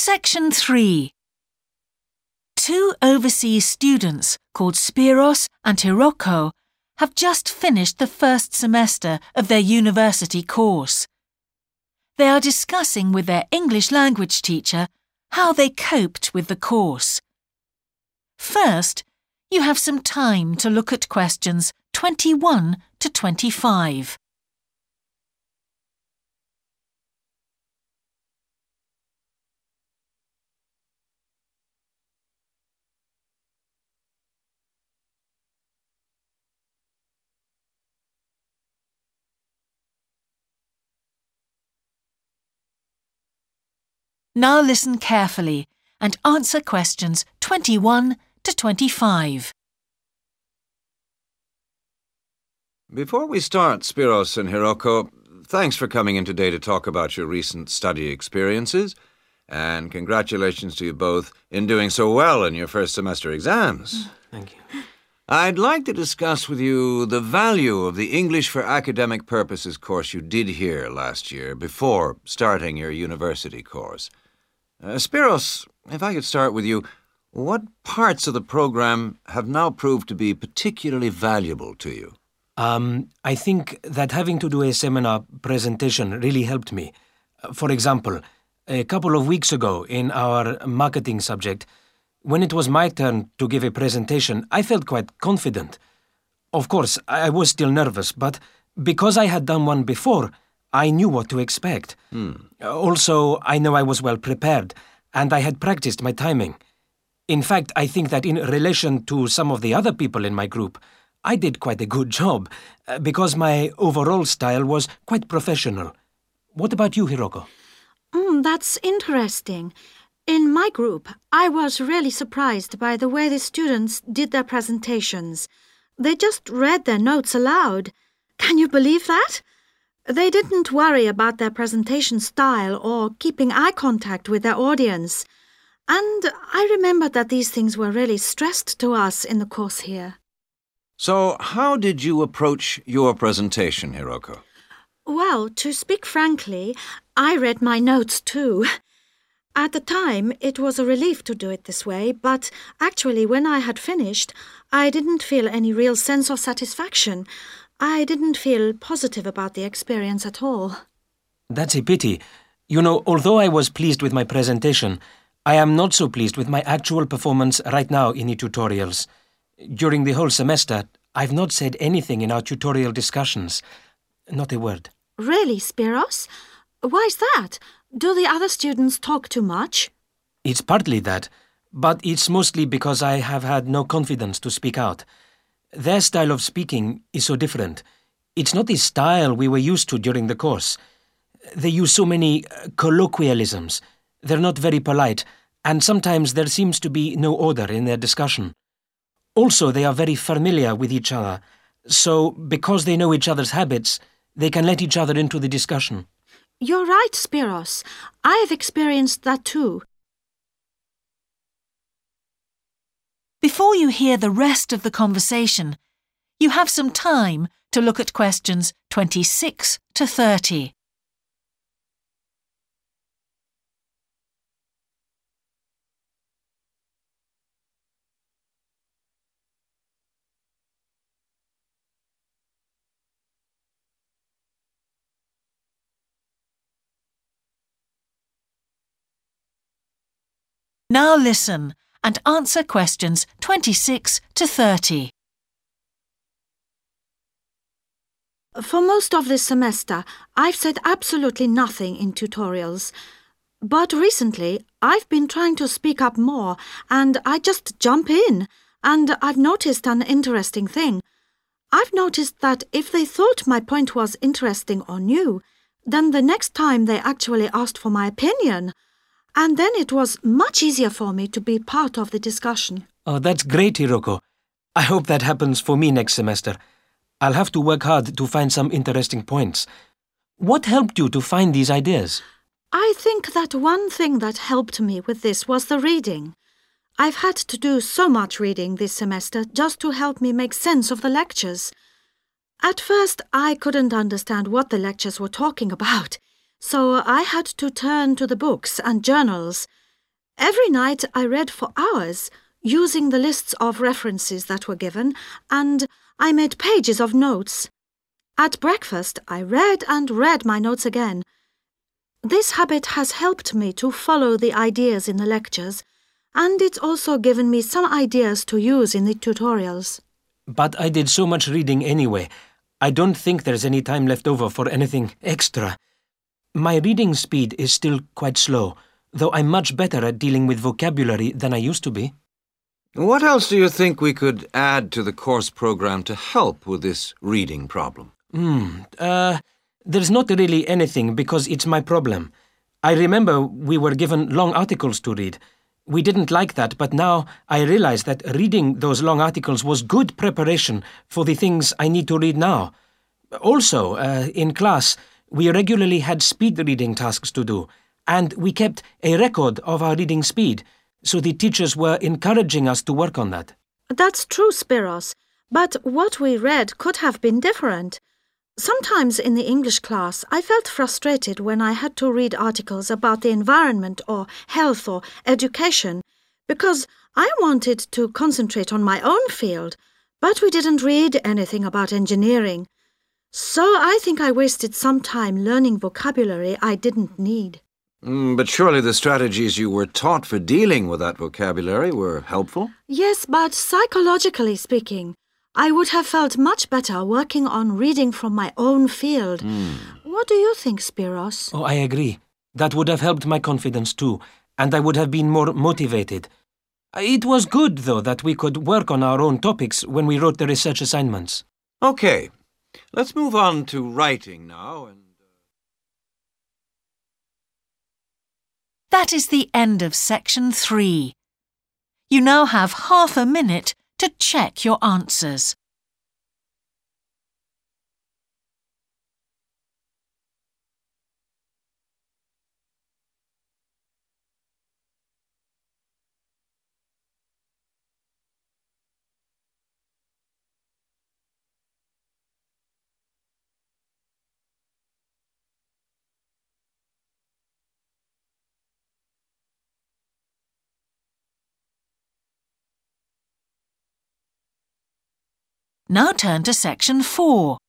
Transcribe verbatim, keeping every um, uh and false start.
Section three. Two overseas students called Spiros and Hiroko have just finished the first semester of their university course. They are discussing with their English language teacher how they coped with the course. First, you have some time to look at questions twenty-one to twenty-five. Now listen carefully and answer questions twenty-one to twenty-five. Before we start, Spiros and Hiroko, thanks for coming in today to talk about your recent study experiences, and congratulations to you both in doing so well in your first semester exams. Thank you. I'd like to discuss with you the value of the English for Academic Purposes course you did here last year before starting your university course. Uh, Spiros, if I could start with you, what parts of the program have now proved to be particularly valuable to you? Um, I think that having to do a seminar presentation really helped me. For example, a couple of weeks ago in our marketing subject, when it was my turn to give a presentation, I felt quite confident. Of course, I was still nervous, but because I had done one before, I knew what to expect. Hmm. Also, I know I was well prepared, and I had practiced my timing. In fact, I think that in relation to some of the other people in my group, I did quite a good job, uh, because my overall style was quite professional. What about you, Hiroko? Mm, that's interesting. In my group, I was really surprised by the way the students did their presentations. They just read their notes aloud. Can you believe that? They didn't worry about their presentation style or keeping eye contact with their audience. And I remember that these things were really stressed to us in the course here. So, how did you approach your presentation, Hiroko? Well, to speak frankly, I read my notes too. At the time, it was a relief to do it this way, but actually when I had finished, I didn't feel any real sense of satisfaction. I didn't feel positive about the experience at all. That's a pity. You know, although I was pleased with my presentation, I am not so pleased with my actual performance right now in the tutorials. During the whole semester, I've not said anything in our tutorial discussions. Not a word. Really, Spiros? Why's that? Do the other students talk too much? It's partly that, but it's mostly because I have had no confidence to speak out. Their style of speaking is so different. It's not the style we were used to during the course. They use so many uh, colloquialisms. They're not very polite, and sometimes there seems to be no order in their discussion. Also, they are very familiar with each other, so because they know each other's habits, they can let each other into the discussion. You're right, Spiros. I've experienced that too. Before you hear the rest of the conversation, you have some time to look at questions twenty-six to thirty. Now listen and answer questions twenty-six to thirty. For most of this semester, I've said absolutely nothing in tutorials. But recently, I've been trying to speak up more, and I just jump in. And I've noticed an interesting thing. I've noticed that if they thought my point was interesting or new, then the next time they actually asked for my opinion. And then it was much easier for me to be part of the discussion. Oh, that's great, Hiroko. I hope that happens for me next semester. I'll have to work hard to find some interesting points. What helped you to find these ideas? I think that one thing that helped me with this was the reading. I've had to do so much reading this semester just to help me make sense of the lectures. At first, I couldn't understand what the lectures were talking about, so I had to turn to the books and journals. Every night I read for hours, using the lists of references that were given, and I made pages of notes. At breakfast, I read and read my notes again. This habit has helped me to follow the ideas in the lectures, and it's also given me some ideas to use in the tutorials. But I did so much reading anyway. I don't think there's any time left over for anything extra. My reading speed is still quite slow, though I'm much better at dealing with vocabulary than I used to be. What else do you think we could add to the course program to help with this reading problem? Hmm, uh, there's not really anything because it's my problem. I remember we were given long articles to read. We didn't like that, but now I realize that reading those long articles was good preparation for the things I need to read now. Also, uh, in class, we regularly had speed reading tasks to do, and we kept a record of our reading speed, so the teachers were encouraging us to work on that. That's true, Spiros, but what we read could have been different. Sometimes in the English class, I felt frustrated when I had to read articles about the environment or health or education, because I wanted to concentrate on my own field, but we didn't read anything about engineering. So I think I wasted some time learning vocabulary I didn't need. Mm, but surely the strategies you were taught for dealing with that vocabulary were helpful? Yes, but psychologically speaking, I would have felt much better working on reading from my own field. Mm. What do you think, Spiros? Oh, I agree. That would have helped my confidence too, and I would have been more motivated. It was good, though, that we could work on our own topics when we wrote the research assignments. Okay, let's move on to writing now. And That is the end of section three. You now have half a minute to check your answers. Now turn to section four.